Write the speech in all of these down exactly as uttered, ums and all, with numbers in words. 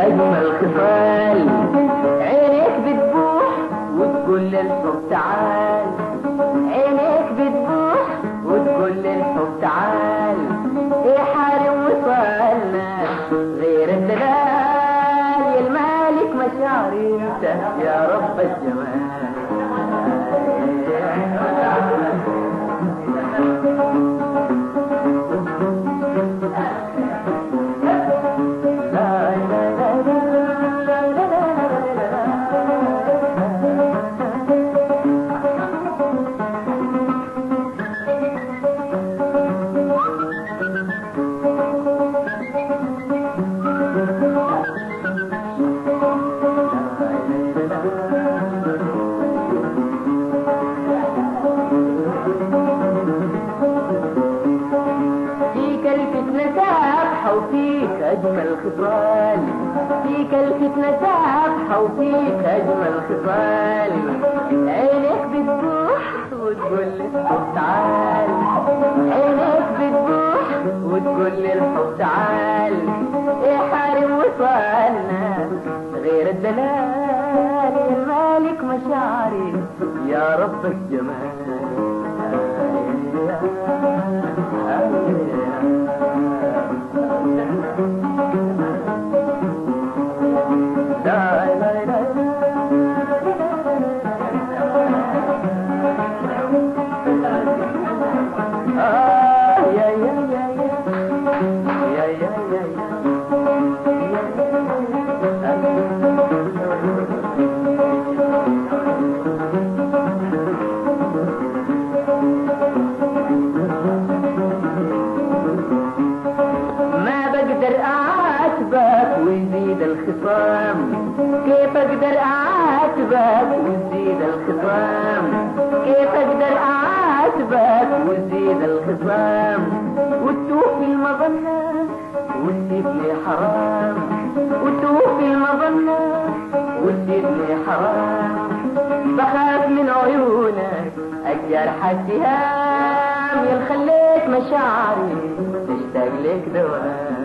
أجمل خصال، عينيك بتبوح وتقول للحب تعال، عينيك بتبوح وتقول للحب تعال، ايه حارم وصالنا غير الدلال، يا المالك مشاعري انت يا رب الجمال. وفيك أجمل خصال، فيك الفتنة سابحة وفيك أجمل خصال، عينيك بتبوح وتقول للحب تعال، عينيك بتبوح وتقول للحب تعال، ايه حارم وصالنا غير الدلال، يا المالك مشاعري يا رب الجمال. ويزيد الخصام كيف اقدر اعاتبك ويزيد الخصام، كيف اقدر اعاتبك ويزيد الخصام، وتوفي المظنة وتسيب لي حرام، وتوفي المظنة وتسيب لي حرام، بخاف من عيونك الجرح السهام، يا خليت مشاعري تشتاق لك دوام.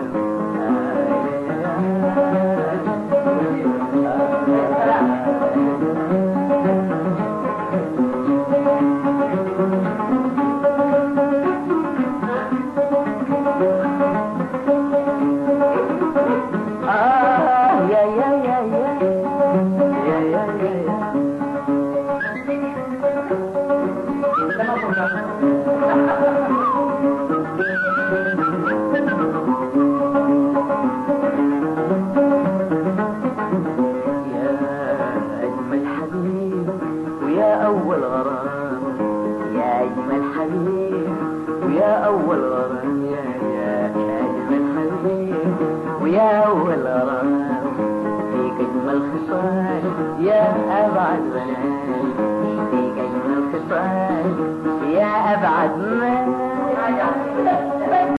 أول غرام يا أجمل حبيب ويا أول غرام، يا يا أجمل حبيب ويا أول غرام، فيك أجمل خصال يا أبعد بنات، فيك أجمل خصال يا أبعد ما